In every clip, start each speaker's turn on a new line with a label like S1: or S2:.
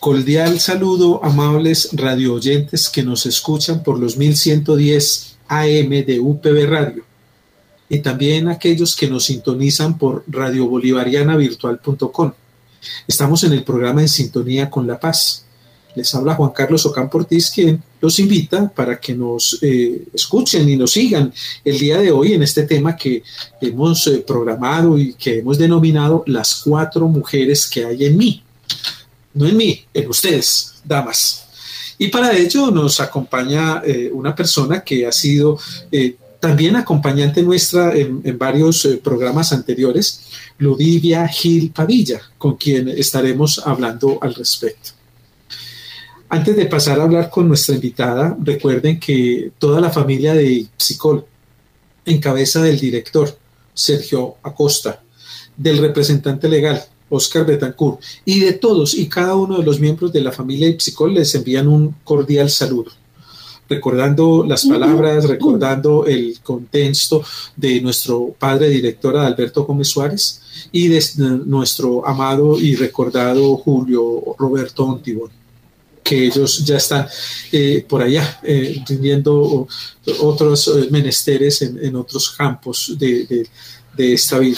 S1: Cordial saludo, amables radioyentes que nos escuchan por los 1110 AM de UPB Radio y también aquellos que nos sintonizan por radiobolivarianavirtual.com. Estamos en el programa En Sintonía con la Paz. Les habla Juan Carlos Ocampo Ortiz, quien los invita para que nos escuchen y nos sigan el día de hoy en este tema que hemos programado y que hemos denominado las 4 mujeres que hay en mí. No en mí, en ustedes, damas. Y para ello nos acompaña una persona que ha sido también acompañante nuestra en varios programas anteriores, Ludivia Gil Padilla, con quien estaremos hablando al respecto. Antes de pasar a hablar con nuestra invitada, recuerden que toda la familia de Ipsicol, en cabeza del director Sergio Acosta, del representante legal Oscar Betancourt y de todos y cada uno de los miembros de la familia Ipsicol, les envían un cordial saludo, recordando las palabras, recordando el contexto de nuestro padre director Alberto Gómez Suárez y de nuestro amado y recordado Julio Roberto Ontibón, que ellos ya están por allá rindiendo otros menesteres en otros campos de esta vida.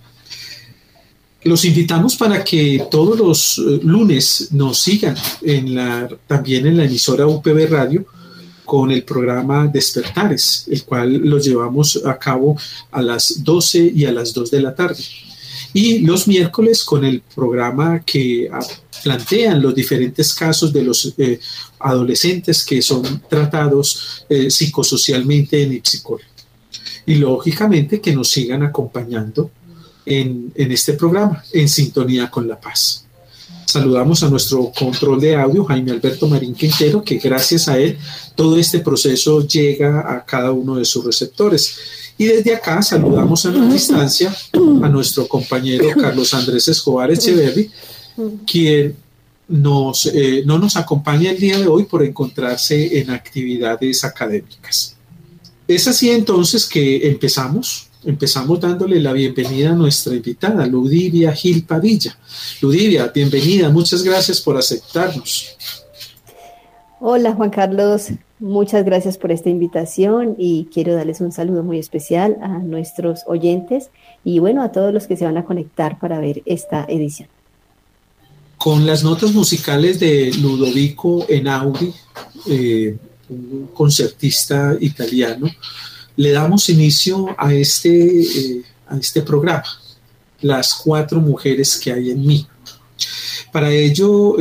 S1: Los invitamos para que todos los lunes nos sigan también en la emisora UPB Radio con el programa Despertares, el cual lo llevamos a cabo a las 12 y a las 2 de la tarde. Y los miércoles con el programa que plantean los diferentes casos de los adolescentes que son tratados psicosocialmente en Ipsicol. Y lógicamente que nos sigan acompañando en este programa, En Sintonía con la Paz. Saludamos a nuestro control de audio, Jaime Alberto Marín Quintero, que gracias a él todo este proceso llega a cada uno de sus receptores. Y desde acá saludamos a la distancia a nuestro compañero Carlos Andrés Escobar Echeverri, quien no nos acompaña el día de hoy por encontrarse en actividades académicas. Es así entonces que empezamos dándole la bienvenida a nuestra invitada, Ludivia Gil Padilla. Ludivia, bienvenida, muchas gracias por aceptarnos.
S2: Hola Juan Carlos, muchas gracias por esta invitación y quiero darles un saludo muy especial a nuestros oyentes y bueno, a todos los que se van a conectar para ver esta edición.
S1: Con las notas musicales de Ludovico Einaudi, un concertista italiano, le damos inicio a este programa, las 4 mujeres que hay en mí. Para ello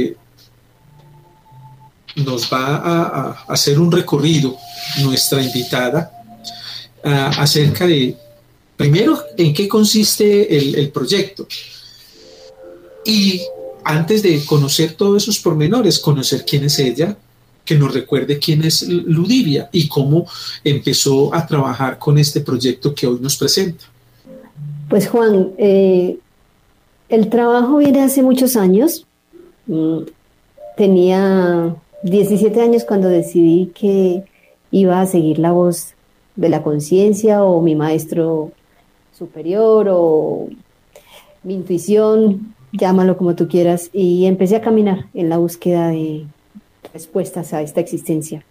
S1: nos va a hacer un recorrido nuestra invitada acerca de, primero, en qué consiste el proyecto. Y antes de conocer todos esos pormenores, conocer quién es ella, que nos recuerde quién es Ludivia y cómo empezó a trabajar con este proyecto que hoy nos presenta.
S2: Pues Juan, el trabajo viene hace muchos años. Tenía 17 años cuando decidí que iba a seguir la voz de la conciencia o mi maestro superior o mi intuición, llámalo como tú quieras, y empecé a caminar en la búsqueda de respuestas a esta existencia.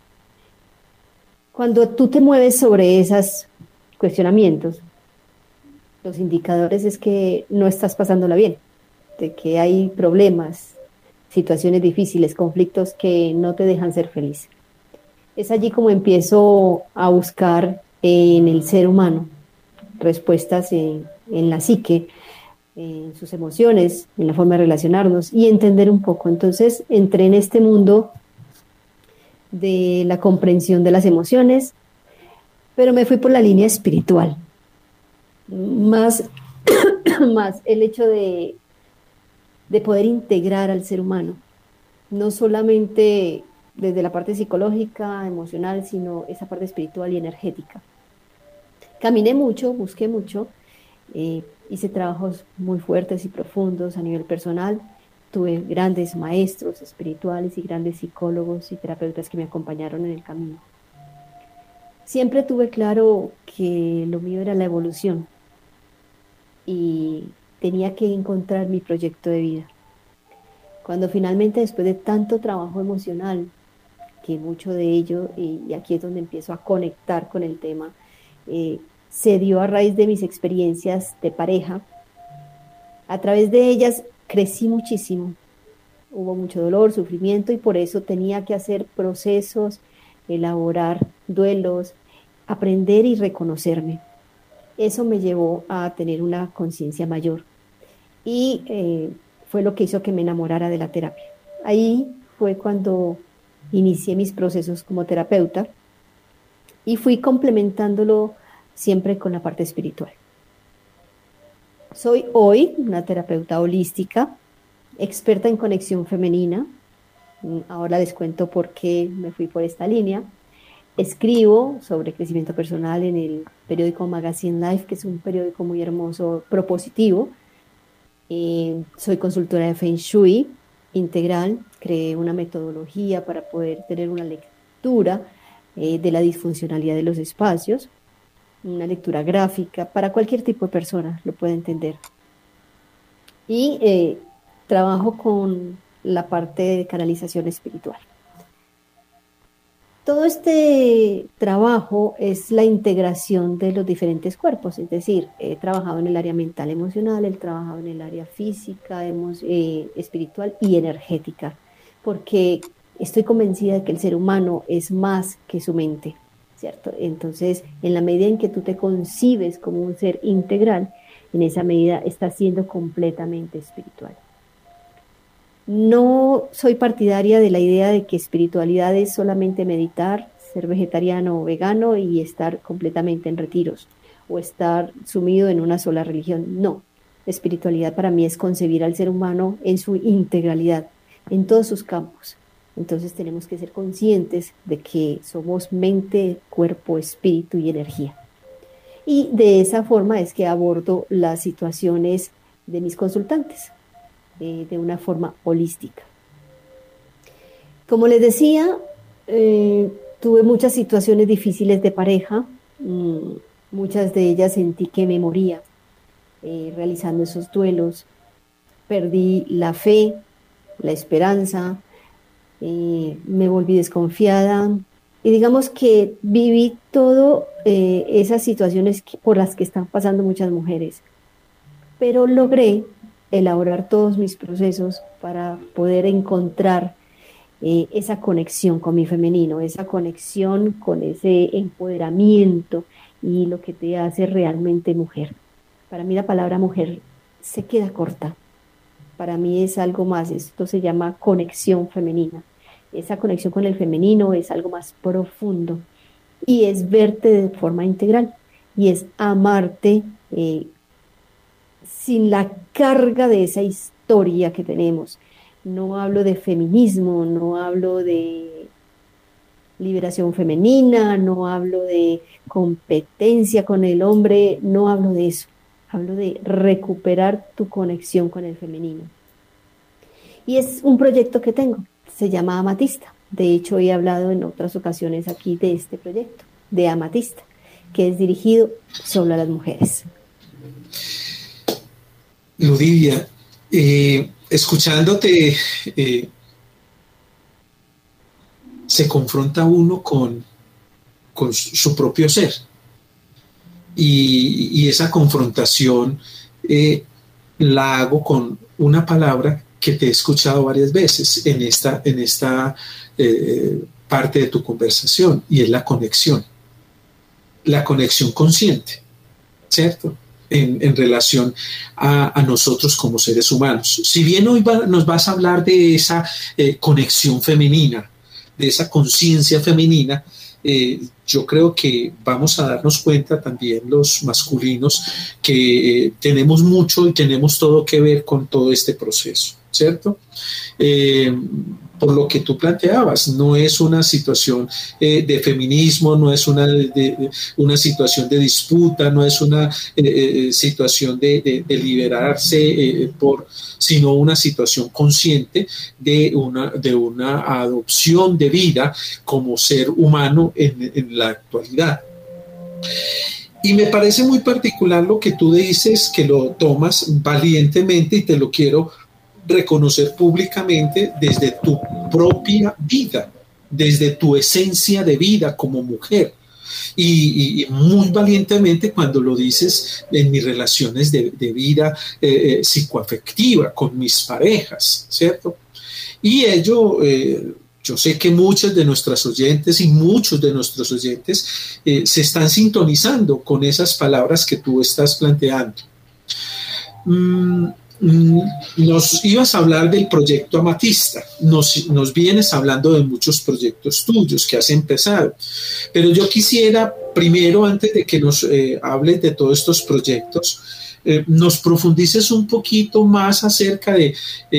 S2: Cuando tú te mueves sobre esos cuestionamientos, los indicadores es que no estás pasándola bien, de que hay problemas, situaciones difíciles, conflictos que no te dejan ser feliz. Es allí como empiezo a buscar en el ser humano respuestas en la psique, en sus emociones, en la forma de relacionarnos y entender un poco. Entonces entré en este mundo de la comprensión de las emociones, pero me fui por la línea espiritual. Más el hecho de poder integrar al ser humano, no solamente desde la parte psicológica, emocional, sino esa parte espiritual y energética. Caminé mucho, busqué mucho, hice trabajos muy fuertes y profundos a nivel personal, tuve grandes maestros espirituales y grandes psicólogos y terapeutas que me acompañaron en el camino. Siempre tuve claro que lo mío era la evolución y tenía que encontrar mi proyecto de vida. Cuando finalmente, después de tanto trabajo emocional, que mucho de ello, y aquí es donde empiezo a conectar con el tema, se dio a raíz de mis experiencias de pareja. A través de ellas crecí muchísimo, hubo mucho dolor, sufrimiento, y por eso tenía que hacer procesos, elaborar duelos, aprender y reconocerme. Eso me llevó a tener una conciencia mayor y fue lo que hizo que me enamorara de la terapia. Ahí fue cuando inicié mis procesos como terapeuta y fui complementándolo siempre con la parte espiritual. Soy hoy una terapeuta holística, experta en conexión femenina. Ahora les cuento por qué me fui por esta línea. Escribo sobre crecimiento personal en el periódico Magazine Life, que es un periódico muy hermoso, propositivo. Soy consultora de Feng Shui integral. Creé una metodología para poder tener una lectura de la disfuncionalidad de los espacios, una lectura gráfica para cualquier tipo de persona, lo puede entender. Y trabajo con la parte de canalización espiritual. Todo este trabajo es la integración de los diferentes cuerpos, es decir, he trabajado en el área mental, emocional, he trabajado en el área física, espiritual y energética, porque estoy convencida de que el ser humano es más que su mente, ¿cierto? Entonces, en la medida en que tú te concibes como un ser integral, en esa medida estás siendo completamente espiritual. No soy partidaria de la idea de que espiritualidad es solamente meditar, ser vegetariano o vegano y estar completamente en retiros o estar sumido en una sola religión. No, espiritualidad para mí es concebir al ser humano en su integralidad, en todos sus campos. Entonces tenemos que ser conscientes de que somos mente, cuerpo, espíritu y energía. Y de esa forma es que abordo las situaciones de mis consultantes, de una forma holística. Como les decía, tuve muchas situaciones difíciles de pareja, muchas de ellas sentí que me moría realizando esos duelos, perdí la fe, la esperanza, me volví desconfiada y digamos que viví todas esas situaciones por las que están pasando muchas mujeres, pero logré elaborar todos mis procesos para poder encontrar esa conexión con mi femenino, esa conexión con ese empoderamiento y lo que te hace realmente mujer. Para mí la palabra mujer se queda corta. Para mí es algo más, esto se llama conexión femenina. Esa conexión con el femenino es algo más profundo y es verte de forma integral y es amarte sin la carga de esa historia que tenemos. No hablo de feminismo, no hablo de liberación femenina, no hablo de competencia con el hombre, no hablo de eso. Hablo de recuperar tu conexión con el femenino. Y es un proyecto que tengo, se llama Amatista. De hecho, he hablado en otras ocasiones aquí de este proyecto, de Amatista, que es dirigido solo a las mujeres.
S1: Ludivia, escuchándote, se confronta uno con su propio ser. Y esa confrontación la hago con una palabra que te he escuchado varias veces en esta parte de tu conversación, y es la conexión consciente, ¿cierto? En relación a nosotros como seres humanos. Si bien hoy nos vas a hablar de esa conexión femenina, de esa conciencia femenina, yo creo que vamos a darnos cuenta también los masculinos que tenemos mucho y tenemos todo que ver con todo este proceso, ¿cierto? Por lo que tú planteabas, no es una situación de feminismo, no es una situación de disputa, no es una situación de liberarse, sino una situación consciente de una adopción de vida como ser humano en la actualidad. Y me parece muy particular lo que tú dices, que lo tomas valientemente, y te lo quiero reconocer públicamente desde tu propia vida, desde tu esencia de vida como mujer. Y muy valientemente cuando lo dices en mis relaciones de vida psicoafectiva con mis parejas, ¿cierto? Y ello, yo sé que muchas de nuestras oyentes y muchos de nuestros oyentes se están sintonizando con esas palabras que tú estás planteando. Nos ibas a hablar del proyecto Amatista, nos vienes hablando de muchos proyectos tuyos que has empezado, pero yo quisiera primero, antes de que nos hables de todos estos proyectos, nos profundices un poquito más acerca de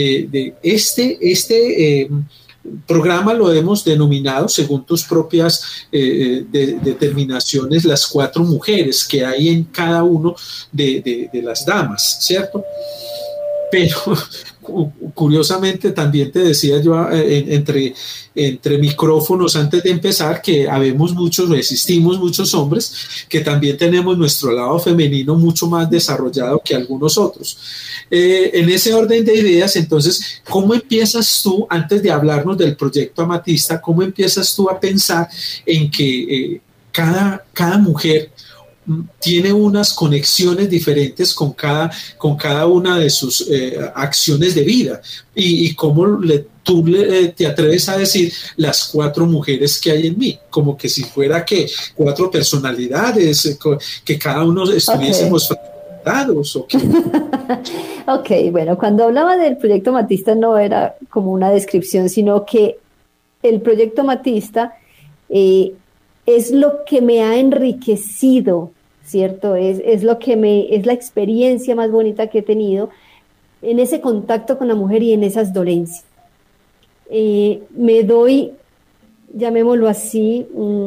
S1: este programa. Lo hemos denominado, según tus propias determinaciones, las 4 mujeres que hay en cada uno de las damas, ¿cierto? Pero curiosamente también te decía yo entre micrófonos antes de empezar que existimos muchos hombres que también tenemos nuestro lado femenino mucho más desarrollado que algunos otros. En ese orden de ideas, entonces, ¿cómo empiezas tú, antes de hablarnos del proyecto Amatista, cómo empiezas tú a pensar en que cada mujer tiene unas conexiones diferentes con cada una de sus acciones de vida y cómo tú te atreves a decir las 4 mujeres que hay en mí, como que si fuera que 4 personalidades, que cada uno estuviésemos fragmentados.
S2: Ok, bueno, cuando hablaba del proyecto Amatista no era como una descripción, sino que el proyecto Amatista es lo que me ha enriquecido, ¿cierto? Es la experiencia más bonita que he tenido en ese contacto con la mujer y en esas dolencias. Me doy, llamémoslo así,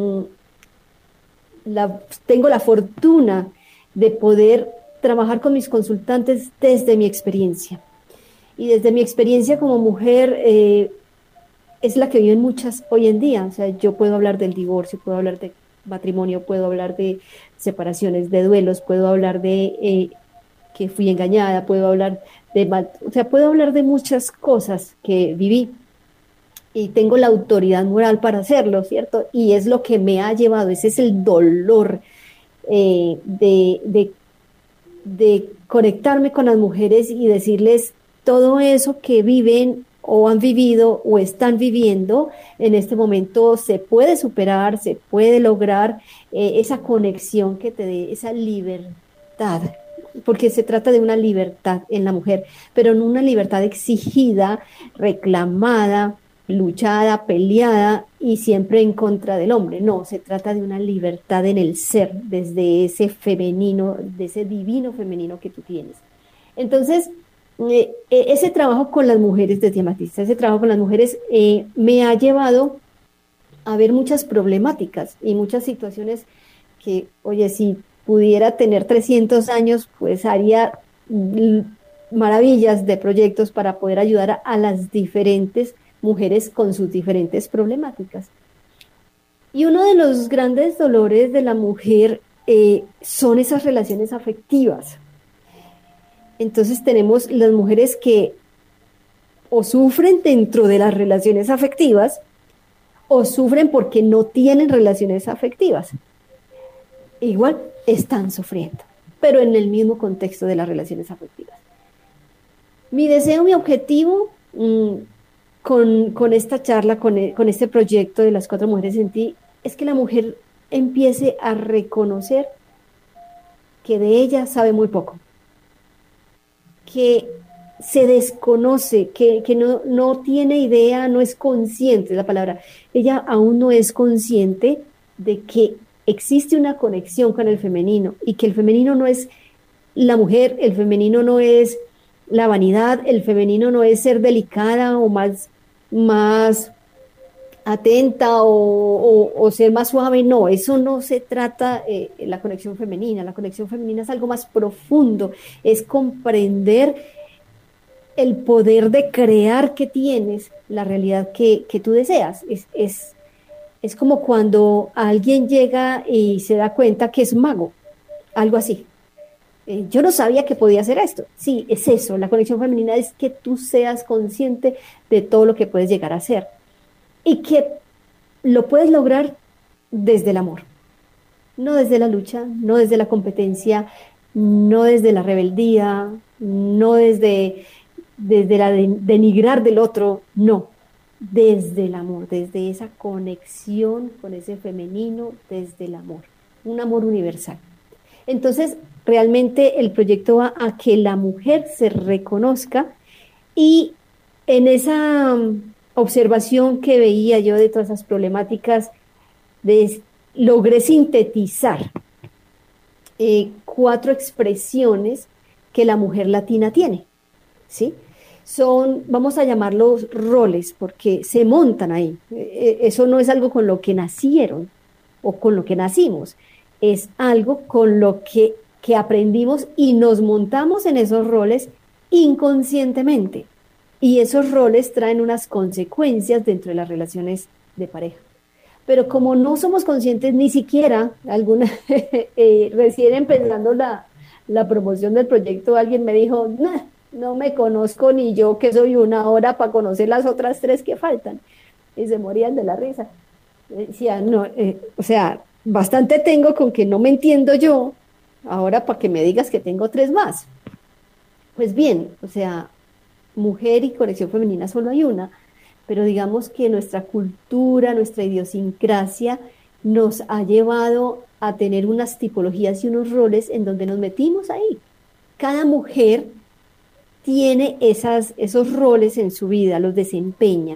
S2: tengo la fortuna de poder trabajar con mis consultantes desde mi experiencia. Y desde mi experiencia como mujer es la que viven muchas hoy en día. O sea, yo puedo hablar del divorcio, puedo hablar de matrimonio, puedo hablar de separaciones, de duelos, puedo hablar de que fui engañada, puedo hablar puedo hablar de muchas cosas que viví y tengo la autoridad moral para hacerlo, ¿cierto? Y es lo que me ha llevado, ese es el dolor de conectarme con las mujeres y decirles todo eso que viven o han vivido o están viviendo en este momento se puede superar, se puede lograr esa conexión que te dé esa libertad, porque se trata de una libertad en la mujer, pero no una libertad exigida, reclamada, luchada, peleada y siempre en contra del hombre. No, se trata de una libertad en el ser, desde ese femenino, de ese divino femenino que tú tienes. Entonces, ese trabajo con las mujeres desde Amatista, ese trabajo con las mujeres me ha llevado a ver muchas problemáticas y muchas situaciones que, oye, si pudiera tener 300 años, pues haría maravillas de proyectos para poder ayudar a las diferentes mujeres con sus diferentes problemáticas. Y uno de los grandes dolores de la mujer son esas relaciones afectivas. Entonces tenemos las mujeres que o sufren dentro de las relaciones afectivas o sufren porque no tienen relaciones afectivas. Igual están sufriendo, pero en el mismo contexto de las relaciones afectivas. Mi deseo, mi objetivo con esta charla, con este proyecto de las 4 mujeres en ti, es que la mujer empiece a reconocer que de ella sabe muy poco, que se desconoce, que no tiene idea, no es consciente, es la palabra. Ella aún no es consciente de que existe una conexión con el femenino y que el femenino no es la mujer, el femenino no es la vanidad, el femenino no es ser delicada o más atenta o ser más suave. No, eso no se trata la conexión femenina. La conexión femenina es algo más profundo, es comprender el poder de crear que tienes, la realidad que tú deseas. Es como cuando alguien llega y se da cuenta que es mago, algo así. Yo no sabía que podía hacer esto. Sí, es eso, la conexión femenina es que tú seas consciente de todo lo que puedes llegar a hacer y que lo puedes lograr desde el amor, no desde la lucha, no desde la competencia, no desde la rebeldía, no desde la denigrar del otro, no, desde el amor, desde esa conexión con ese femenino, desde el amor, un amor universal. Entonces, realmente el proyecto va a que la mujer se reconozca y en esa observación que veía yo de todas esas problemáticas, logré sintetizar 4 expresiones que la mujer latina tiene, ¿sí? Son, vamos a llamarlos roles, porque se montan ahí. Eso no es algo con lo que nacieron o con lo que nacimos, es algo con lo que aprendimos y nos montamos en esos roles inconscientemente. Y esos roles traen unas consecuencias dentro de las relaciones de pareja. Pero como no somos conscientes ni siquiera, recién empezando la promoción del proyecto, alguien me dijo, no me conozco ni yo que soy una hora para conocer las otras 3 que faltan. Y se morían de la risa. Decía, no, o sea, bastante tengo con que no me entiendo yo, ahora para que me digas que tengo 3 más. Pues bien, o sea, mujer y conexión femenina solo hay una, pero digamos que nuestra cultura, nuestra idiosincrasia nos ha llevado a tener unas tipologías y unos roles en donde nos metimos ahí. Cada mujer tiene esos roles en su vida, los desempeña.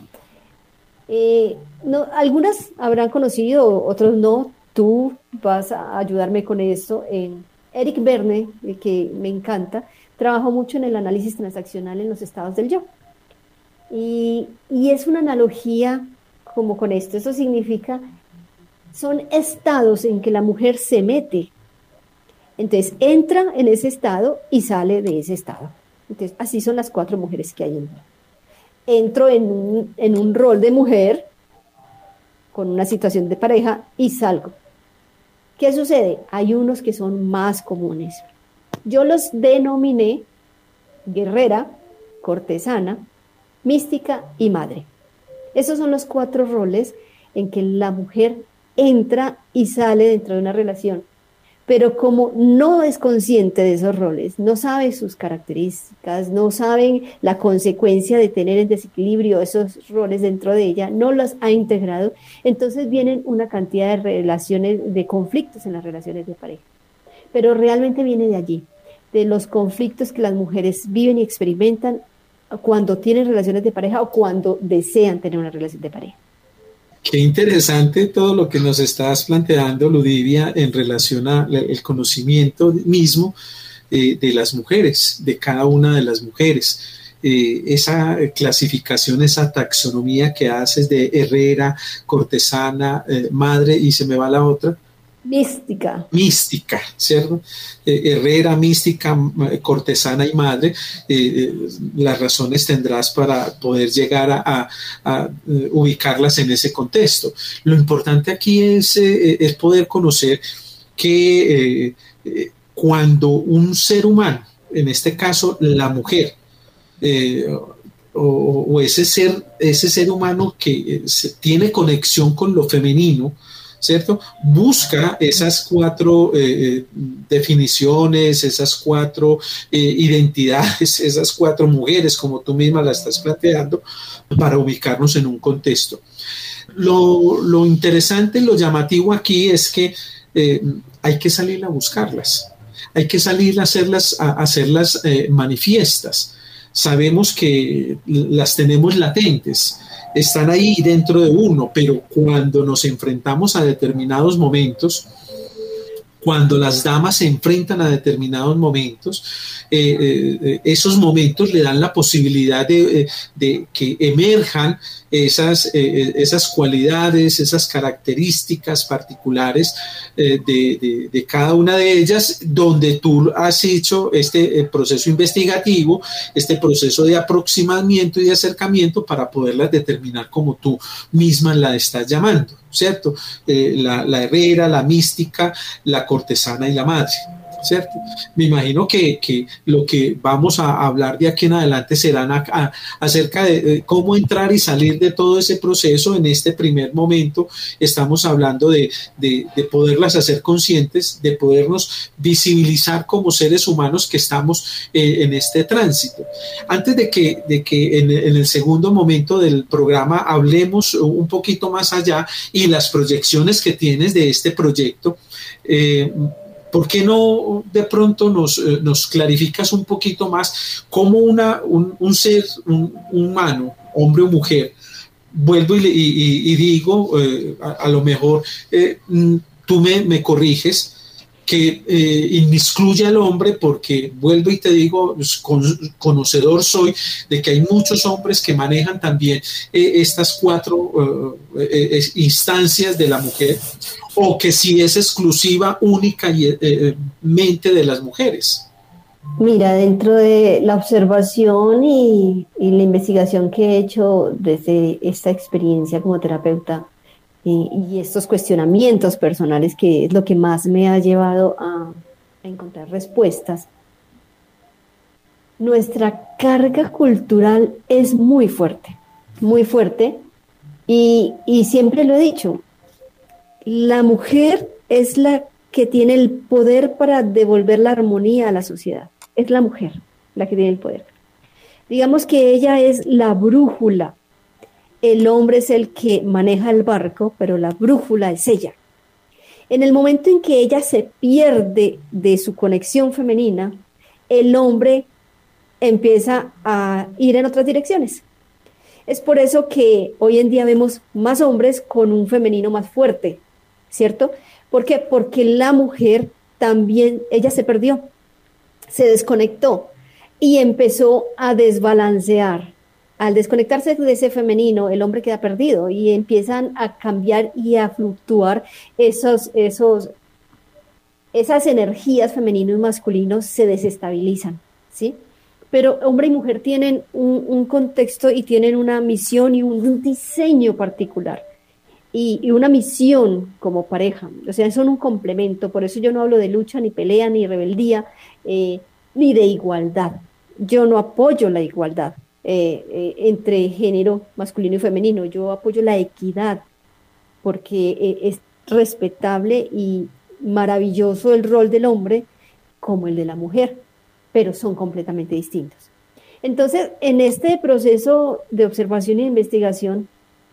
S2: No, algunas habrán conocido, otros no. Tú vas a ayudarme con esto. Eric Berne, que me encanta, trabajó mucho en el análisis transaccional en los estados del yo. Y es una analogía como con esto. Eso significa, son estados en que la mujer se mete. Entonces entra en ese estado y sale de ese estado. Entonces así son las 4 mujeres que hay en mí. Entro en un rol de mujer con una situación de pareja y salgo. ¿Qué sucede? Hay unos que son más comunes. Yo los denominé guerrera, cortesana, mística y madre. Esos son los 4 roles en que la mujer entra y sale dentro de una relación. Pero como no es consciente de esos roles, no sabe sus características, no saben la consecuencia de tener en desequilibrio esos roles dentro de ella, no los ha integrado, entonces vienen una cantidad de relaciones, de conflictos en las relaciones de pareja. Pero realmente viene de allí, de los conflictos que las mujeres viven y experimentan cuando tienen relaciones de pareja o cuando desean tener una relación de pareja.
S1: Qué interesante todo lo que nos estás planteando, Ludivia, en relación al conocimiento mismo de las mujeres, de cada una de las mujeres. Esa clasificación, esa taxonomía que haces de herrera, cortesana, madre, y se me va la otra. Mística, ¿cierto? Herrera, mística, cortesana y madre. Las razones tendrás para poder llegar a ubicarlas en ese contexto. Lo importante aquí es poder conocer que cuando un ser humano, en este caso la mujer, o ese ser humano que tiene conexión con lo femenino, ¿cierto? Busca esas 4 definiciones, esas 4 identidades, esas 4 mujeres, como tú misma la estás planteando, para ubicarnos en un contexto. Lo interesante, lo llamativo aquí es que hay que salir a buscarlas, hay que salir a hacerlas manifiestas. Sabemos que las tenemos latentes, están ahí dentro de uno, pero cuando nos enfrentamos a determinados momentos, cuando las damas se enfrentan a determinados momentos, esos momentos le dan la posibilidad de que emerjan esas cualidades, esas características particulares de cada una de ellas, donde tú has hecho este proceso investigativo, este proceso de aproximamiento y de acercamiento para poderlas determinar como tú misma la estás llamando, ¿cierto? La herrera, la mística, la cortesana y la madre. ¿cierto? Me imagino que lo que vamos a hablar de aquí en adelante serán acerca de cómo entrar y salir de todo ese proceso. En este primer momento estamos hablando de poderlas hacer conscientes, de podernos visibilizar como seres humanos que estamos en este tránsito. Antes de que en el segundo momento del programa hablemos un poquito más allá y las proyecciones que tienes de este proyecto, ¿por qué no de pronto nos clarificas un poquito más cómo un ser humano, hombre o mujer, vuelvo y digo, a lo mejor tú me corriges, que inmiscuye al hombre, porque vuelvo y te digo, conocedor soy de que hay muchos hombres que manejan también estas cuatro instancias de la mujer, o que si es exclusiva, única y mente de las mujeres.
S2: Mira, dentro de la observación y la investigación que he hecho desde esta experiencia como terapeuta, y estos cuestionamientos personales, que es lo que más me ha llevado a encontrar respuestas, nuestra carga cultural es muy fuerte, y siempre lo he dicho, la mujer es la que tiene el poder para devolver la armonía a la sociedad. Es la mujer la que tiene el poder. Digamos que ella es la brújula. El hombre es el que maneja el barco, pero la brújula es ella. En el momento en que ella se pierde de su conexión femenina, el hombre empieza a ir en otras direcciones. Es por eso que hoy en día vemos más hombres con un femenino más fuerte, ¿cierto? ¿Por qué? Porque la mujer también, ella se perdió, se desconectó y empezó a desbalancear. Al desconectarse de ese femenino, el hombre queda perdido y empiezan a cambiar y a fluctuar esas energías femenino y masculino se desestabilizan, ¿sí? Pero hombre y mujer tienen un contexto y tienen una misión y un diseño particular y una misión como pareja, o sea, son un complemento. Por eso yo no hablo de lucha, ni pelea, ni rebeldía, ni de igualdad. Yo no apoyo la igualdad entre género masculino y femenino. Yo apoyo la equidad, porque es respetable y maravilloso el rol del hombre como el de la mujer, pero son completamente distintos. Entonces, en este proceso de observación e investigación,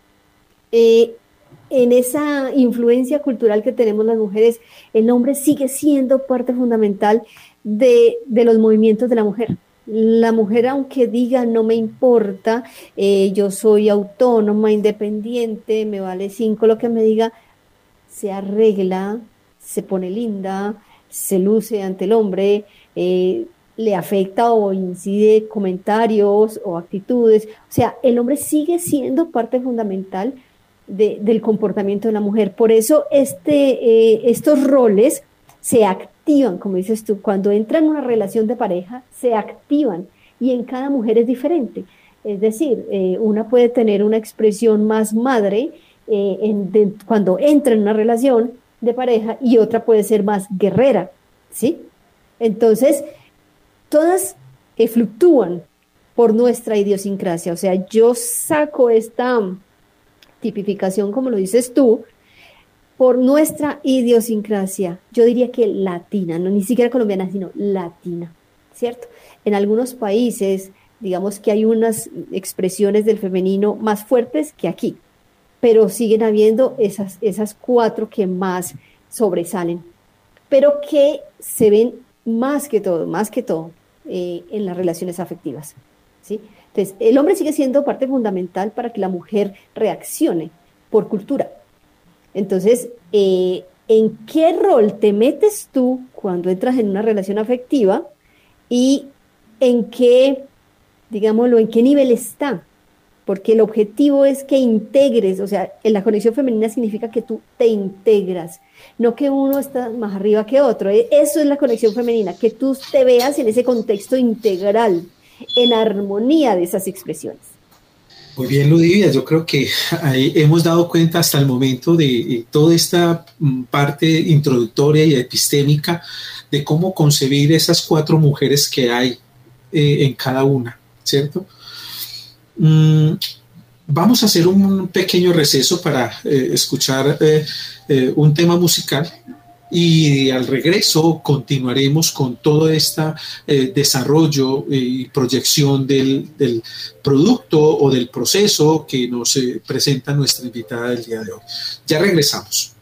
S2: en esa influencia cultural que tenemos las mujeres, el hombre sigue siendo parte fundamental de los movimientos de la mujer. La mujer, aunque diga no me importa, yo soy autónoma, independiente, me vale 5 lo que me diga, se arregla, se pone linda, se luce ante el hombre, le afecta o incide comentarios o actitudes. O sea, el hombre sigue siendo parte fundamental del comportamiento de la mujer. Por eso estos roles se activan, como dices tú, cuando entra en una relación de pareja, se activan y en cada mujer es diferente. Es decir, una puede tener una expresión más madre cuando entra en una relación de pareja y otra puede ser más guerrera, ¿sí? Entonces, todas fluctúan por nuestra idiosincrasia. O sea, yo saco esta tipificación, como lo dices tú, por nuestra idiosincrasia, yo diría que latina, no ni siquiera colombiana, sino latina, ¿cierto? En algunos países, digamos que hay unas expresiones del femenino más fuertes que aquí, pero siguen habiendo esas 4 que más sobresalen, pero que se ven más que todo, en las relaciones afectivas, ¿sí? Entonces, el hombre sigue siendo parte fundamental para que la mujer reaccione por cultura. Entonces, ¿en qué rol te metes tú cuando entras en una relación afectiva y en qué, digámoslo, en qué nivel está? Porque el objetivo es que integres, o sea, en la conexión femenina significa que tú te integras, no que uno está más arriba que otro. Eso es la conexión femenina, que tú te veas en ese contexto integral, en armonía de esas expresiones.
S1: Muy bien, Ludivia, yo creo que ahí hemos dado cuenta hasta el momento de toda esta parte introductoria y epistémica de cómo concebir esas 4 mujeres que hay en cada una, ¿cierto? Vamos a hacer un pequeño receso para escuchar un tema musical y al regreso continuaremos con todo este desarrollo y proyección del producto o del proceso que nos presenta nuestra invitada del día de hoy. Ya regresamos.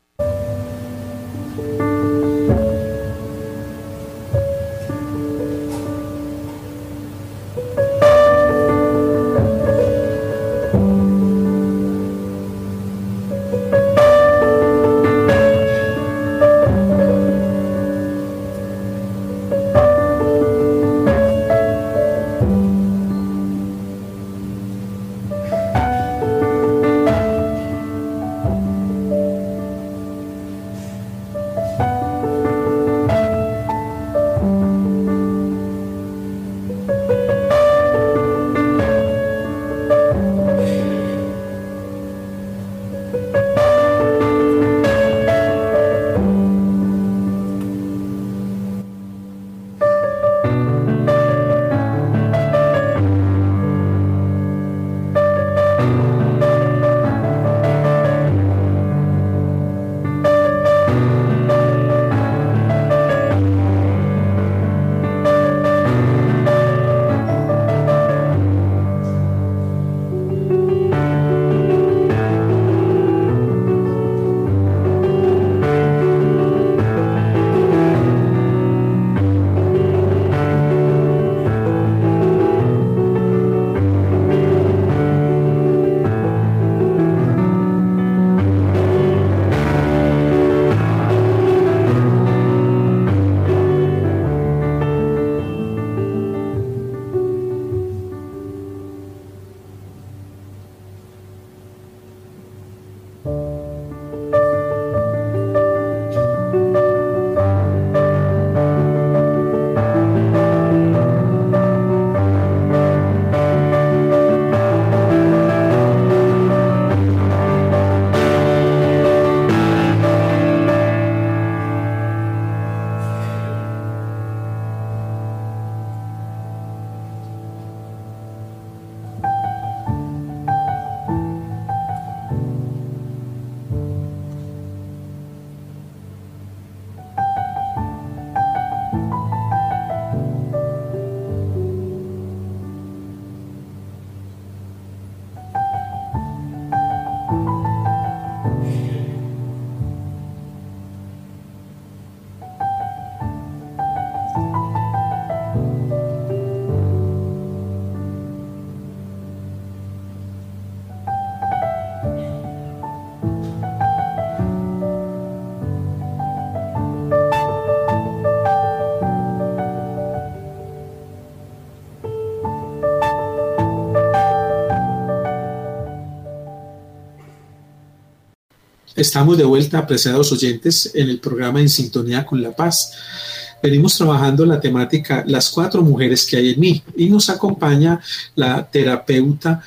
S1: Estamos de vuelta, apreciados oyentes, en el programa En Sintonía con la Paz. Venimos trabajando la temática Las 4 mujeres que hay en mí y nos acompaña la terapeuta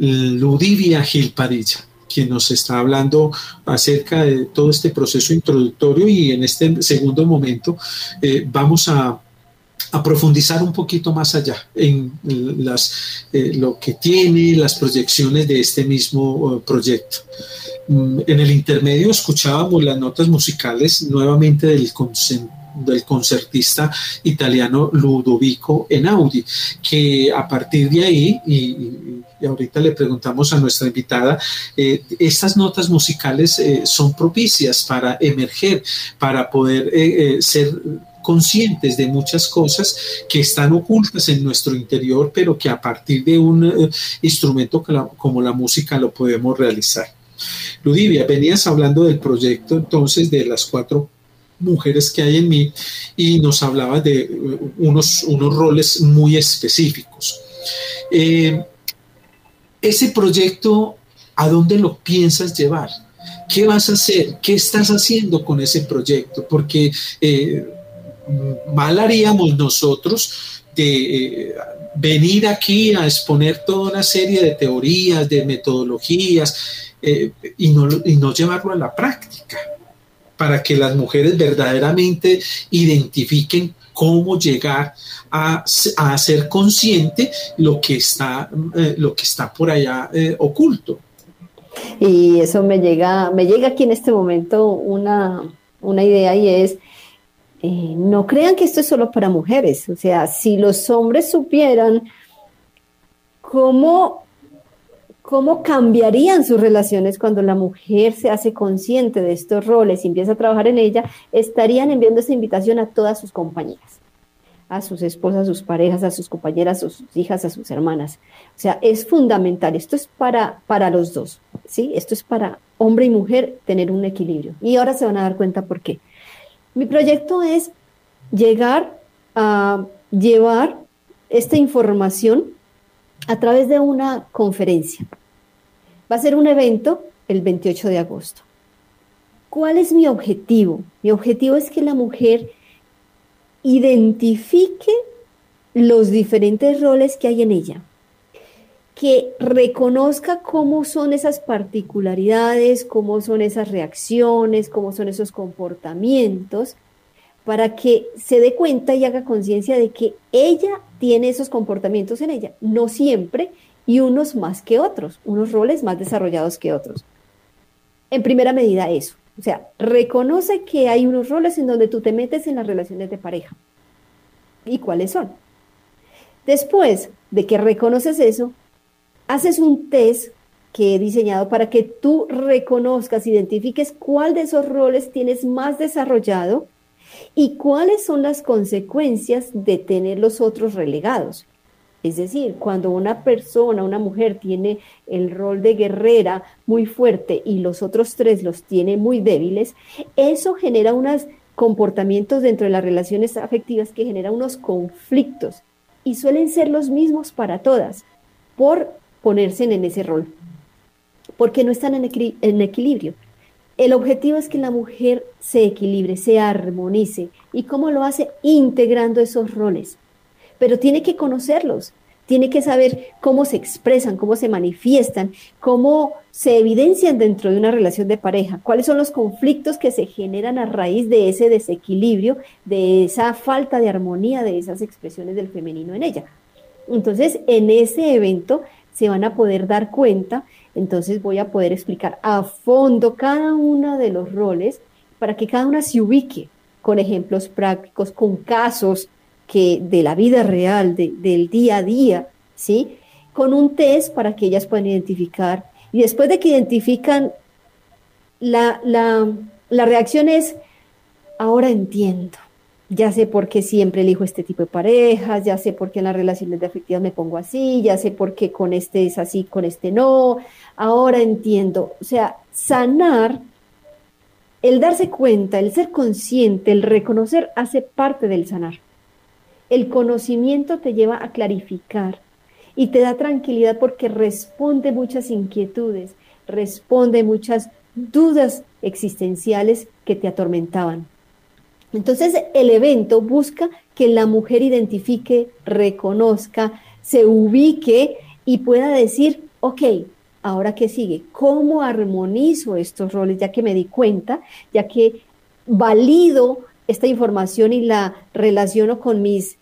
S1: Ludivia Gil Padilla, quien nos está hablando acerca de todo este proceso introductorio, y en este segundo momento vamos a profundizar un poquito más allá en lo que tiene las proyecciones de este mismo proyecto. En el intermedio escuchábamos las notas musicales nuevamente del concertista italiano Ludovico Einaudi, que a partir de ahí, y ahorita le preguntamos a nuestra invitada, estas notas musicales son propicias para emerger, para poder ser conscientes de muchas cosas que están ocultas en nuestro interior, pero que a partir de un instrumento como la música lo podemos realizar. Ludivia, venías hablando del proyecto entonces de las 4 mujeres que hay en mí y nos hablabas de unos roles muy específicos. Ese proyecto, ¿a dónde lo piensas llevar? ¿Qué vas a hacer? ¿Qué estás haciendo con ese proyecto? Porque mal haríamos nosotros de venir aquí a exponer toda una serie de teorías, de metodologías, y no llevarlo a la práctica, para que las mujeres verdaderamente identifiquen cómo llegar a hacer consciente lo que está por allá oculto.
S2: Y eso me llega aquí en este momento una idea, y es, no crean que esto es solo para mujeres. O sea, si los hombres supieran cómo cambiarían sus relaciones cuando la mujer se hace consciente de estos roles y empieza a trabajar en ella, estarían enviando esta invitación a todas sus compañeras, a sus esposas, a sus parejas, a sus compañeras, a sus hijas, a sus hermanas. O sea, es fundamental. Esto es para los dos, ¿sí? Esto es para hombre y mujer, tener un equilibrio. Y ahora se van a dar cuenta por qué. Mi proyecto es llegar a llevar esta información a través de una conferencia. Va a ser un evento el 28 de agosto. ¿Cuál es mi objetivo? Mi objetivo es que la mujer identifique los diferentes roles que hay en ella, que reconozca cómo son esas particularidades, cómo son esas reacciones, cómo son esos comportamientos, para que se dé cuenta y haga conciencia de que ella tiene esos comportamientos en ella, no siempre, y unos más que otros, unos roles más desarrollados que otros. En primera medida eso, o sea, reconoce que hay unos roles en donde tú te metes en las relaciones de pareja. ¿Y cuáles son? Después de que reconoces eso, haces un test que he diseñado para que tú reconozcas, identifiques cuál de esos roles tienes más desarrollado y cuáles son las consecuencias de tener los otros relegados. Es decir, cuando una persona, una mujer tiene el rol de guerrera muy fuerte y los otros tres los tiene muy débiles, eso genera unos comportamientos dentro de las relaciones afectivas que generan unos conflictos y suelen ser los mismos para todas por ponerse en ese rol, porque no están en equilibrio. El objetivo es que la mujer se equilibre, se armonice. ¿Y cómo lo hace? Integrando esos roles. Pero tiene que conocerlos, tiene que saber cómo se expresan, cómo se manifiestan, cómo se evidencian dentro de una relación de pareja, cuáles son los conflictos que se generan a raíz de ese desequilibrio, de esa falta de armonía, de esas expresiones del femenino en ella. Entonces, en ese evento se van a poder dar cuenta. Entonces voy a poder explicar a fondo cada uno de los roles para que cada una se ubique con ejemplos prácticos, con casos de la vida real, del día a día, ¿sí? Con un test para que ellas puedan identificar. Y después de que identifican, la reacción es, ahora entiendo. Ya sé por qué siempre elijo este tipo de parejas, ya sé por qué en las relaciones de afectivas me pongo así, ya sé por qué con este es así, con este no, ahora entiendo. O sea, sanar, el darse cuenta, el ser consciente, el reconocer hace parte del sanar. El conocimiento te lleva a clarificar y te da tranquilidad porque responde muchas inquietudes, responde muchas dudas existenciales que te atormentaban. Entonces, el evento busca que la mujer identifique, reconozca, se ubique y pueda decir, ok, ¿ahora qué sigue? ¿Cómo armonizo estos roles? Ya que me di cuenta, ya que valido esta información y la relaciono con mis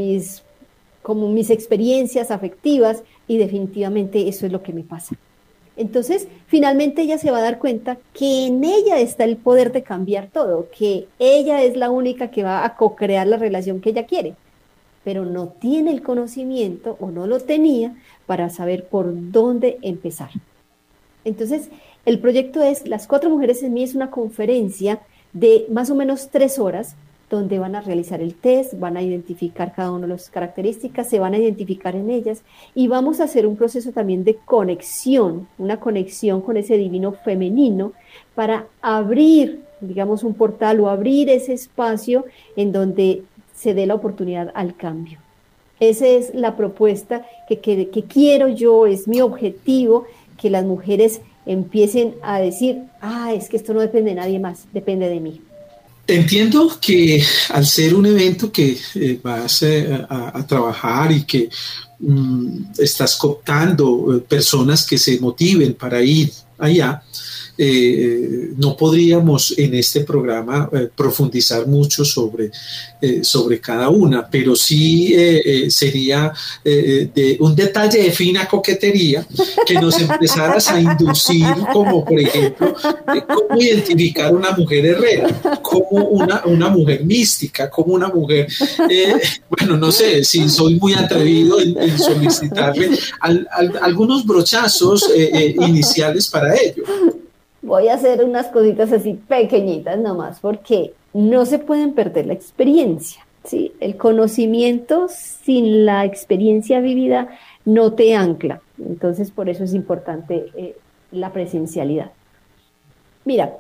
S2: experiencias afectivas, y definitivamente eso es lo que me pasa. Entonces, finalmente ella se va a dar cuenta que en ella está el poder de cambiar todo, que ella es la única que va a co-crear la relación que ella quiere, pero no tiene el conocimiento o no lo tenía para saber por dónde empezar. Entonces, el proyecto es Las Cuatro Mujeres en Mí, es una conferencia de más o menos 3 horas, donde van a realizar el test, van a identificar cada una de las características, se van a identificar en ellas y vamos a hacer un proceso también de conexión, una conexión con ese divino femenino para abrir, digamos, un portal o abrir ese espacio en donde se dé la oportunidad al cambio. Esa es la propuesta que quiero yo, es mi objetivo, que las mujeres empiecen a decir, es que esto no depende de nadie más, depende de mí.
S1: Entiendo que al ser un evento que vas a trabajar y que estás cooptando personas que se motiven para ir allá, no podríamos en este programa profundizar mucho sobre cada una, pero sí sería de un detalle de fina coquetería que nos empezaras a inducir, como por ejemplo, cómo identificar una mujer herrera, como una mujer mística, como una mujer, bueno, no sé si soy muy atrevido en solicitarle algunos brochazos iniciales para ello.
S2: Voy a hacer unas cositas así pequeñitas nomás, porque no se pueden perder la experiencia, ¿sí? El conocimiento sin la experiencia vivida no te ancla. Entonces, por eso es importante la presencialidad. Mira,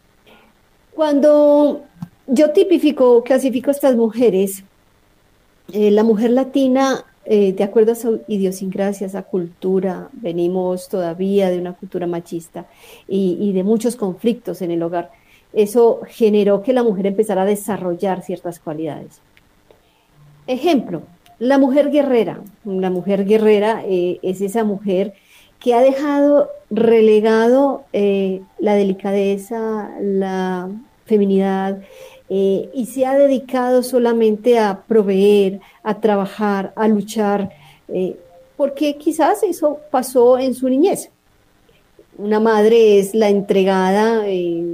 S2: cuando yo clasifico a estas mujeres, la mujer latina, de acuerdo a su idiosincrasia, a esa cultura, venimos todavía de una cultura machista y de muchos conflictos en el hogar. Eso generó que la mujer empezara a desarrollar ciertas cualidades. Ejemplo, la mujer guerrera. La mujer guerrera es esa mujer que ha dejado relegado la delicadeza, la feminidad, y se ha dedicado solamente a proveer, a trabajar, a luchar, porque quizás eso pasó en su niñez. Una madre es la entregada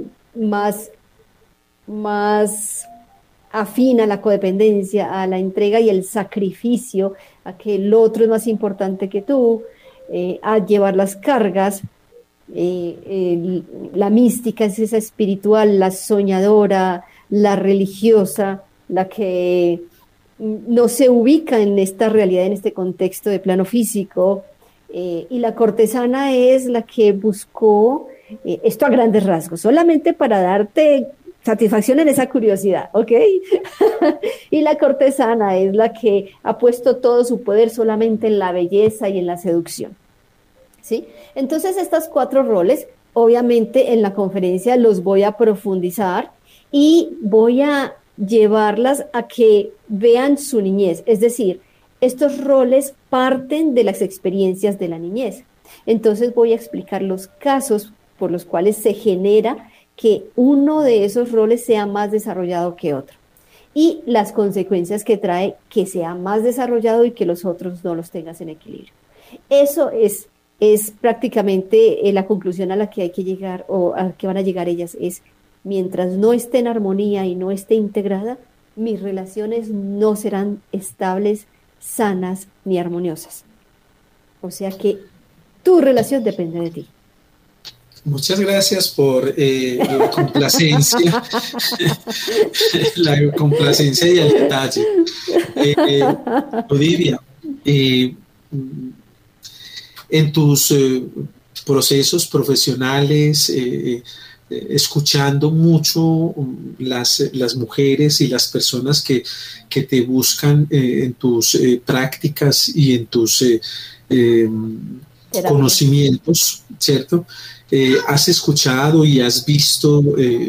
S2: más afín a la codependencia, a la entrega y el sacrificio, a que el otro es más importante que tú, a llevar las cargas. La mística es esa espiritual, la soñadora, la religiosa, la que no se ubica en esta realidad, en este contexto de plano físico, y la cortesana es la que buscó esto a grandes rasgos, solamente para darte satisfacción en esa curiosidad, ¿ok? Y la cortesana es la que ha puesto todo su poder solamente en la belleza y en la seducción, ¿sí? Entonces, estos 4 roles, obviamente en la conferencia los voy a profundizar y voy a llevarlas a que vean su niñez. Es decir, estos roles parten de las experiencias de la niñez. Entonces voy a explicar los casos por los cuales se genera que uno de esos roles sea más desarrollado que otro y las consecuencias que trae que sea más desarrollado y que los otros no los tengas en equilibrio. Eso es prácticamente la conclusión a la que hay que llegar o a la que van a llegar ellas, es mientras no esté en armonía y no esté integrada, mis relaciones no serán estables, sanas ni armoniosas. O sea que tu relación depende de ti.
S1: Muchas gracias por la complacencia, la complacencia y el detalle. Olivia, en tus procesos profesionales, escuchando mucho las mujeres y las personas que te buscan en tus prácticas y en tus conocimientos, ¿cierto? Has escuchado y has visto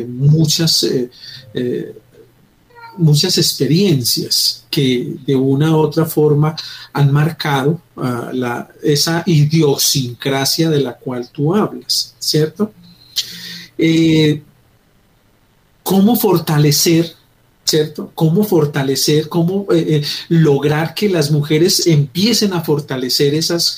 S1: muchas experiencias que de una u otra forma han marcado esa idiosincrasia de la cual tú hablas, ¿cierto? ¿Cómo fortalecer, ¿cierto? ¿Cómo fortalecer, cómo lograr que las mujeres empiecen a fortalecer esas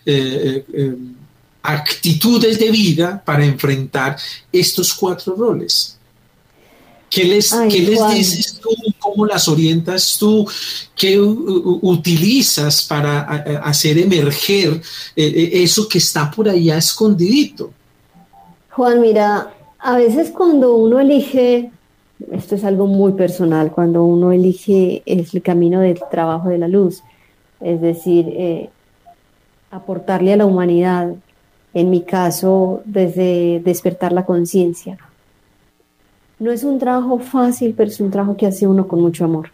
S1: actitudes de vida para enfrentar estos 4 roles? ¿Qué les dices tú? ¿Cómo las orientas tú? ¿Qué utilizas para hacer emerger eso que está por allá escondidito?
S2: Juan, mira, a veces cuando uno elige, esto es algo muy personal, cuando uno elige el camino del trabajo de la luz, es decir, aportarle a la humanidad, en mi caso, desde despertar la conciencia. No es un trabajo fácil, pero es un trabajo que hace uno con mucho amor.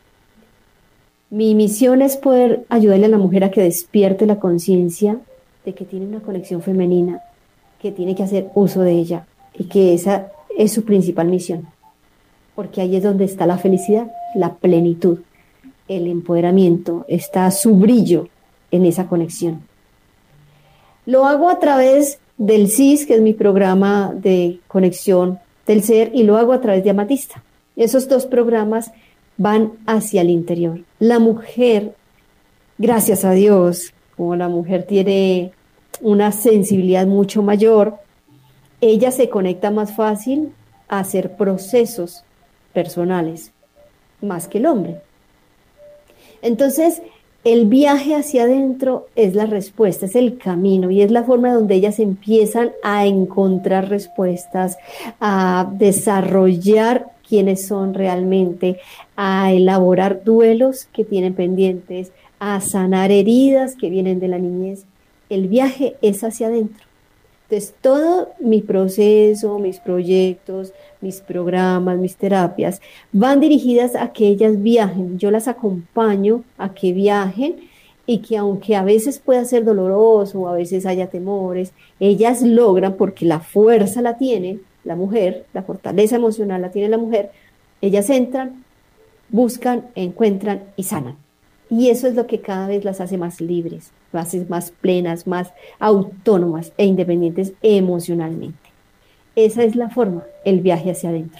S2: Mi misión es poder ayudarle a la mujer a que despierte la conciencia de que tiene una conexión femenina, que tiene que hacer uso de ella y que esa es su principal misión. porque ahí es donde está la felicidad, la plenitud, el empoderamiento, está su brillo en esa conexión. Lo hago a través del CIS, que es mi programa de conexión del ser, y lo hago a través de Amatista. Esos dos programas van hacia el interior. La mujer, gracias a Dios, como la mujer tiene una sensibilidad mucho mayor, ella se conecta más fácil a hacer procesos personales, más que el hombre. Entonces, el viaje hacia adentro es la respuesta, es el camino y es la forma donde ellas empiezan a encontrar respuestas, a desarrollar quiénes son realmente, a elaborar duelos que tienen pendientes, a sanar heridas que vienen de la niñez. El viaje es hacia adentro. Entonces, todo mi proceso, mis proyectos, mis programas, mis terapias, van dirigidas a que ellas viajen. Yo las acompaño a que viajen y que aunque a veces pueda ser doloroso o a veces haya temores, ellas logran, porque la fuerza la tiene la mujer, la fortaleza emocional la tiene la mujer, ellas entran, buscan, encuentran y sanan. Y eso es lo que cada vez las hace más libres, las hace más plenas, más autónomas e independientes emocionalmente. Esa es la forma, el viaje hacia adentro.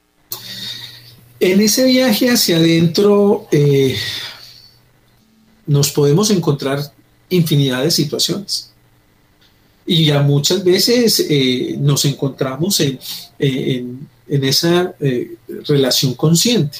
S1: En ese viaje hacia adentro nos podemos encontrar infinidad de situaciones. Y ya muchas veces nos encontramos en esa relación consciente.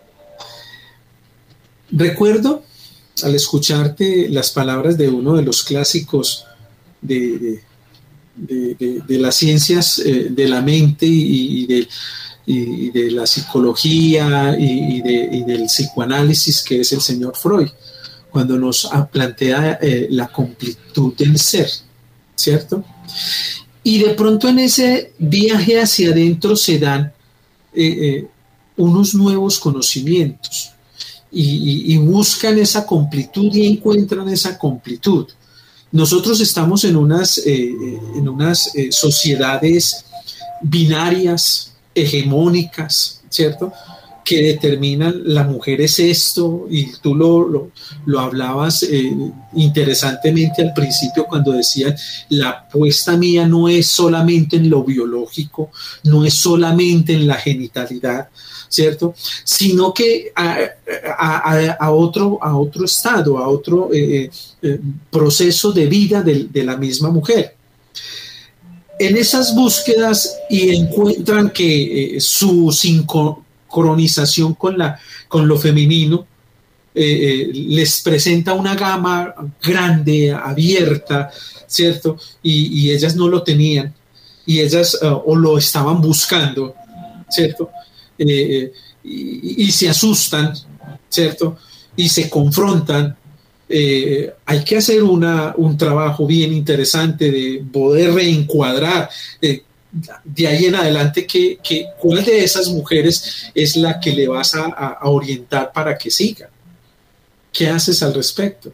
S1: Recuerdo, al escucharte las palabras de uno de los clásicos de las ciencias de la mente y de la psicología y del psicoanálisis, que es el señor Freud, cuando nos plantea la completud del ser, ¿cierto? Y de pronto en ese viaje hacia adentro se dan unos nuevos conocimientos y buscan esa completud y encuentran esa completud. Nosotros estamos en unas sociedades binarias, hegemónicas, ¿cierto?, que determinan la mujer es esto, y tú lo hablabas interesantemente al principio cuando decían, la apuesta mía no es solamente en lo biológico, no es solamente en la genitalidad, ¿cierto?, sino que a otro estado, a otro proceso de vida de la misma mujer. En esas búsquedas y encuentran que su sincronización con lo femenino les presenta una gama grande, abierta, ¿cierto? Y ellas no lo tenían, y ellas o lo estaban buscando, ¿cierto? Y se asustan, ¿cierto? Y se confrontan. Hay que hacer un trabajo bien interesante de poder reencuadrar de ahí en adelante cuál de esas mujeres es la que le vas a orientar para que siga. ¿Qué haces al respecto?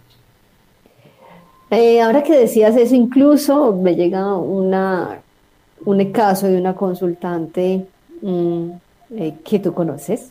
S2: Ahora que decías eso, incluso me llega un caso de una consultante que tú conoces.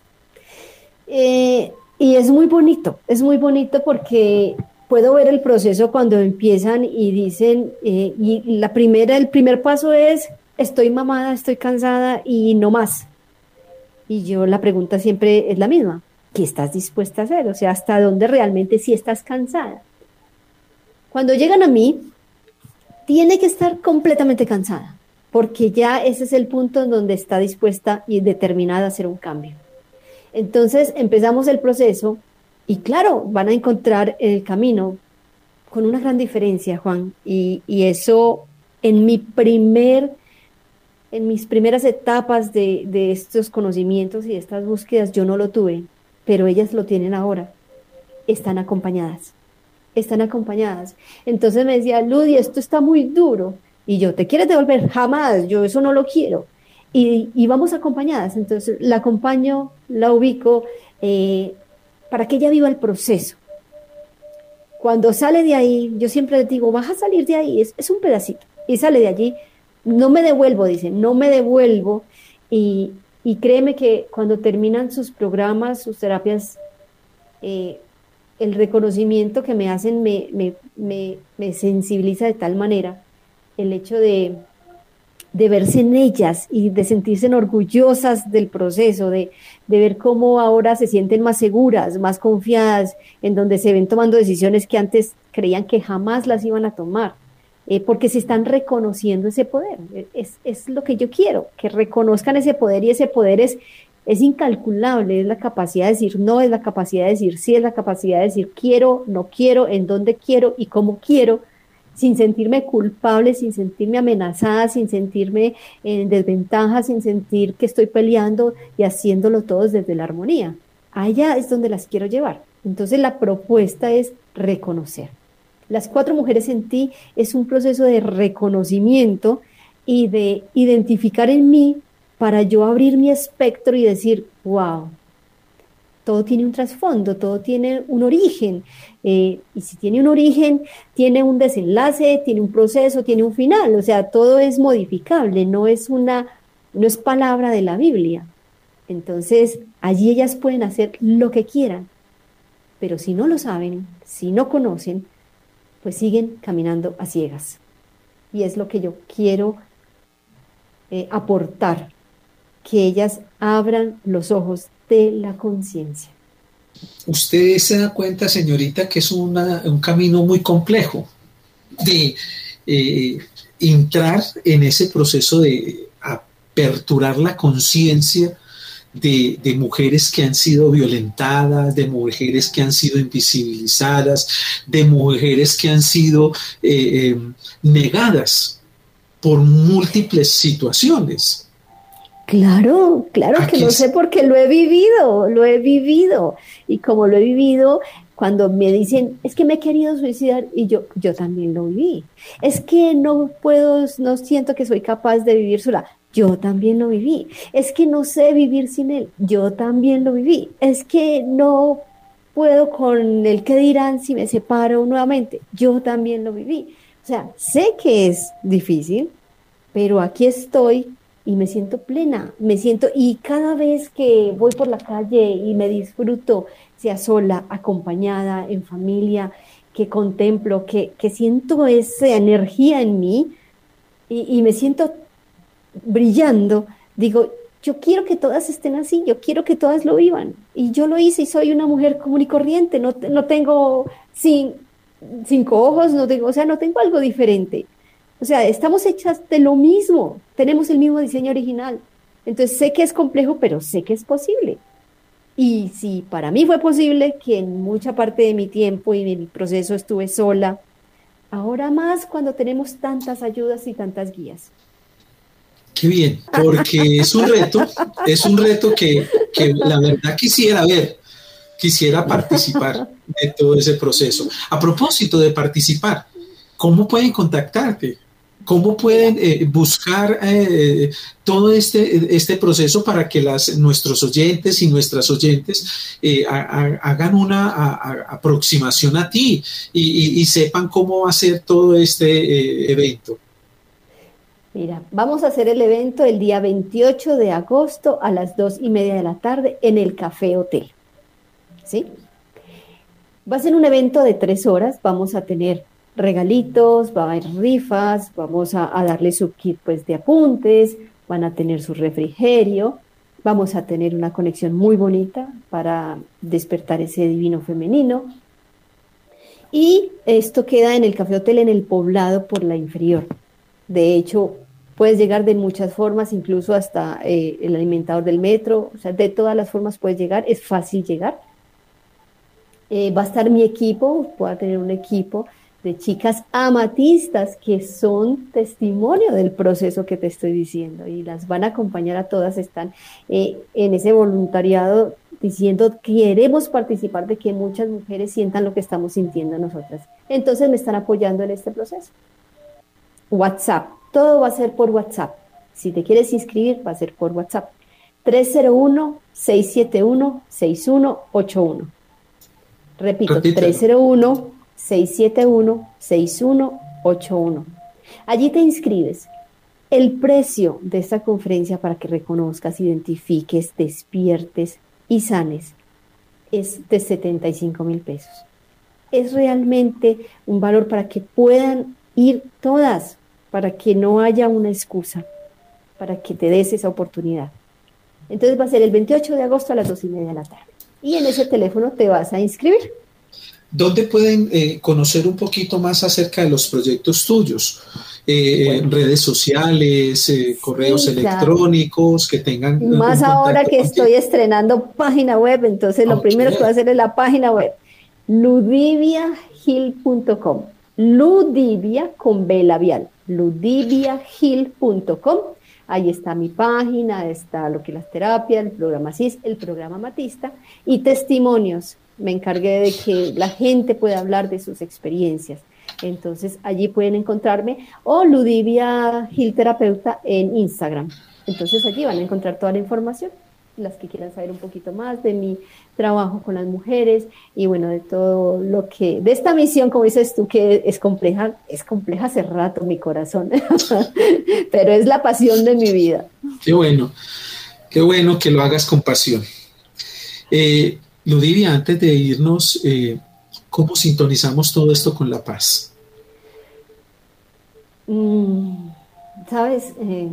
S2: Y es muy bonito porque puedo ver el proceso cuando empiezan y dicen, y el primer paso es, estoy mamada, estoy cansada y no más. Y yo la pregunta siempre es la misma, ¿qué estás dispuesta a hacer? O sea, ¿hasta dónde realmente sí estás cansada? Cuando llegan a mí, tiene que estar completamente cansada, porque ya ese es el punto en donde está dispuesta y determinada a hacer un cambio. Entonces empezamos el proceso y claro, van a encontrar el camino con una gran diferencia, Juan, y eso en mis primeras etapas de estos conocimientos y de estas búsquedas yo no lo tuve, pero ellas lo tienen ahora, están acompañadas. Entonces me decía, Ludy, esto está muy duro, y yo, ¿te quieres devolver? Jamás, yo eso no lo quiero. Y vamos acompañadas, entonces la acompaño, la ubico, para que ella viva el proceso. Cuando sale de ahí, yo siempre les digo, vas a salir de ahí, es un pedacito, y sale de allí, no me devuelvo, dice, no me devuelvo, y Y créeme que cuando terminan sus programas, sus terapias, el reconocimiento que me hacen me sensibiliza de tal manera el hecho de verse en ellas y de sentirse orgullosas del proceso, de ver cómo ahora se sienten más seguras, más confiadas, en donde se ven tomando decisiones que antes creían que jamás las iban a tomar, porque se están reconociendo ese poder. Es lo que yo quiero, que reconozcan ese poder, y ese poder es incalculable, es la capacidad de decir no, es la capacidad de decir sí, es la capacidad de decir quiero, no quiero, en dónde quiero y cómo quiero, sin sentirme culpable, sin sentirme amenazada, sin sentirme en desventaja, sin sentir que estoy peleando y haciéndolo todos desde la armonía. Allá es donde las quiero llevar. Entonces la propuesta es reconocer. Las 4 mujeres en ti es un proceso de reconocimiento y de identificar en mí para yo abrir mi espectro y decir, wow, todo tiene un trasfondo, todo tiene un origen, y si tiene un origen, tiene un desenlace, tiene un proceso, tiene un final, o sea, todo es modificable, no es palabra de la Biblia. Entonces, allí ellas pueden hacer lo que quieran, pero si no lo saben, si no conocen, pues siguen caminando a ciegas. Y es lo que yo quiero aportar, que ellas abran los ojos de la conciencia.
S1: Usted se da cuenta, señorita, que es un camino muy complejo de entrar en ese proceso de aperturar la conciencia de mujeres que han sido violentadas, de mujeres que han sido invisibilizadas, de mujeres que han sido negadas por múltiples situaciones.
S2: Claro que lo sé porque lo he vivido. Y como lo he vivido, cuando me dicen, es que me he querido suicidar, y yo también lo viví. Es que no siento que soy capaz de vivir sola. Yo también lo viví. Es que no sé vivir sin él. Yo también lo viví. Es que no puedo con el que dirán si me separo nuevamente. Yo también lo viví. O sea, sé que es difícil, pero aquí estoy y me siento plena, y cada vez que voy por la calle y me disfruto, sea sola, acompañada, en familia, que contemplo, que siento esa energía en mí y me siento brillando, digo, yo quiero que todas estén así, yo quiero que todas lo vivan. Y yo lo hice y soy una mujer común y corriente, no tengo 5 ojos, no tengo algo diferente. O sea, estamos hechas de lo mismo, tenemos el mismo diseño original. Entonces sé que es complejo, pero sé que es posible. Y si para mí fue posible, que en mucha parte de mi tiempo y de mi proceso estuve sola, ahora más cuando tenemos tantas ayudas y tantas guías.
S1: Qué bien, porque es un reto que la verdad quisiera participar de todo ese proceso. A propósito de participar, ¿cómo pueden contactarte? ¿Cómo pueden buscar todo este proceso para que nuestros oyentes y nuestras oyentes hagan una aproximación a ti y sepan cómo va a ser todo este evento?
S2: Mira, vamos a hacer el evento el día 28 de agosto a las 2:30 de la tarde en el Café Hotel. ¿Sí? Va a ser un evento de 3 horas, vamos a tener regalitos, va a haber rifas, vamos a darle su kit pues, de apuntes, van a tener su refrigerio, vamos a tener una conexión muy bonita para despertar ese divino femenino. Y esto queda en el Café Hotel en el Poblado por la Inferior. De hecho, puedes llegar de muchas formas, incluso hasta el alimentador del metro, o sea, de todas las formas puedes llegar, es fácil llegar. Va a estar mi equipo, voy a tener un equipo de chicas amatistas que son testimonio del proceso que te estoy diciendo y las van a acompañar a todas, están en ese voluntariado diciendo queremos participar de que muchas mujeres sientan lo que estamos sintiendo nosotras. Entonces me están apoyando en este proceso. WhatsApp, todo va a ser por WhatsApp. Si te quieres inscribir, va a ser por WhatsApp. 301-671-6181. Repito, 301-671-6181. Allí te inscribes. El precio de esta conferencia, para que reconozcas, identifiques, despiertes y sanes, es de 75,000 pesos. Es realmente un valor para que puedan ir todas, para que no haya una excusa, para que te des esa oportunidad. Entonces va a ser el 28 de agosto a las 2:30 de la tarde. Y en ese teléfono te vas a inscribir.
S1: ¿Dónde pueden conocer un poquito más acerca de los proyectos tuyos? Redes sociales, correos electrónicos, que tengan...
S2: Más ahora que estoy estrenando página web, entonces lo primero que voy a hacer es la página web, ludiviagil.com. Ludivia con B labial, ludiviagil.com. Ahí está mi página, está lo que es las terapias, el programa CIS, el programa Matista y testimonios. Me encargué de que la gente pueda hablar de sus experiencias. Entonces allí pueden encontrarme, o Ludivia Gil Terapeuta en Instagram. Entonces allí van a encontrar toda la información, las que quieran saber un poquito más de mi trabajo con las mujeres y bueno, de todo lo que, de esta misión, como dices tú, que es compleja hace rato mi corazón, pero es la pasión de mi vida.
S1: Qué bueno que lo hagas con pasión. Ludivia, antes de irnos, ¿cómo sintonizamos todo esto con la paz?
S2: Sabes,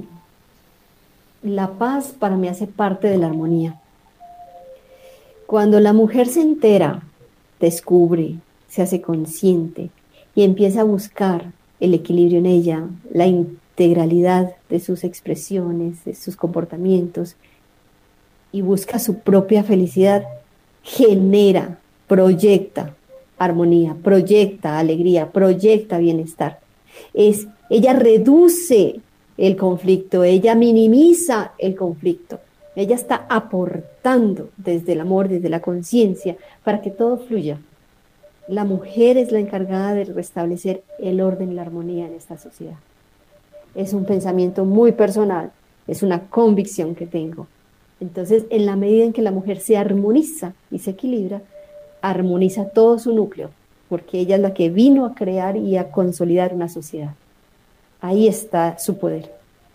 S2: la paz para mí hace parte de la armonía. Cuando la mujer se entera, descubre, se hace consciente y empieza a buscar el equilibrio en ella, la integralidad de sus expresiones, de sus comportamientos y busca su propia felicidad, genera, proyecta armonía, proyecta alegría, proyecta bienestar. Ella reduce el conflicto, ella minimiza el conflicto, ella está aportando desde el amor, desde la conciencia, para que todo fluya. La mujer es la encargada de restablecer el orden y la armonía en esta sociedad. Es un pensamiento muy personal, es una convicción que tengo. Entonces, en la medida en que la mujer se armoniza y se equilibra, armoniza todo su núcleo, porque ella es la que vino a crear y a consolidar una sociedad. Ahí está su poder.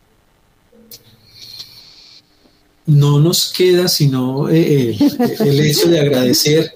S1: No nos queda sino el hecho de agradecer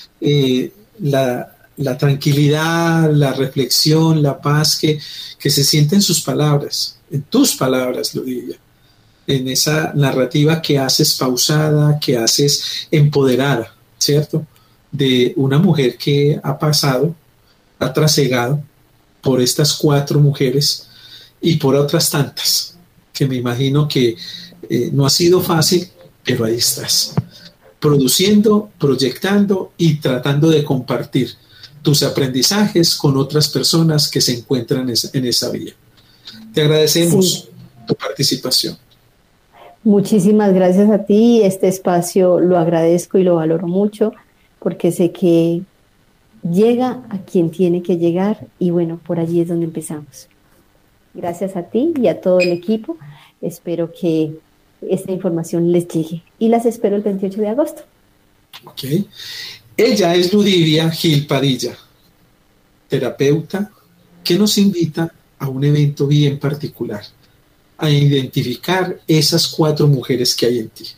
S1: la tranquilidad, la reflexión, la paz que se siente en sus palabras, en tus palabras, Ludivia, en esa narrativa que haces pausada, que haces empoderada, ¿cierto? De una mujer que ha pasado, ha trasegado por estas 4 mujeres y por otras tantas, que me imagino que no ha sido fácil, pero ahí estás, produciendo, proyectando y tratando de compartir tus aprendizajes con otras personas que se encuentran en esa vía. Te agradecemos tu participación.
S2: Muchísimas gracias a ti. Este espacio lo agradezco y lo valoro mucho porque sé que llega a quien tiene que llegar y bueno, por allí es donde empezamos. Gracias a ti y a todo el equipo. Espero que esta información les llegue y las espero el 28 de agosto.
S1: Ok. Ella es Ludivia Gil Padilla, terapeuta, que nos invita a un evento bien particular, a identificar esas 4 mujeres que hay en ti.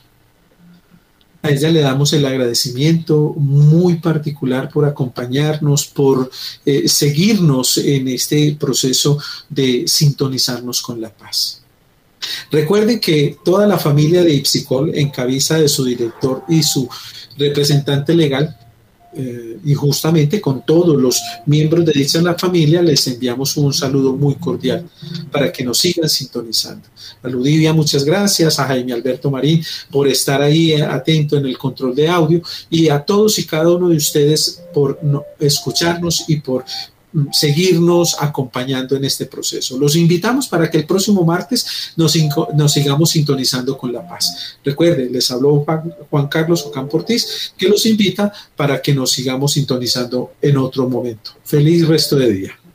S1: A ella le damos el agradecimiento muy particular por acompañarnos, por seguirnos en este proceso de sintonizarnos con la paz. Recuerden que toda la familia de Ipsicol, en cabeza de su director y su representante legal, y justamente con todos los miembros de dicha familia, les enviamos un saludo muy cordial para que nos sigan sintonizando. A Ludivia, muchas gracias, a Jaime Alberto Marín por estar ahí atento en el control de audio y a todos y cada uno de ustedes por escucharnos y por seguirnos acompañando en este proceso. Los invitamos para que el próximo martes nos sigamos sintonizando con la paz. Recuerden, les habló Juan Carlos Ocampo Ortiz, que los invita para que nos sigamos sintonizando en otro momento. Feliz resto de día.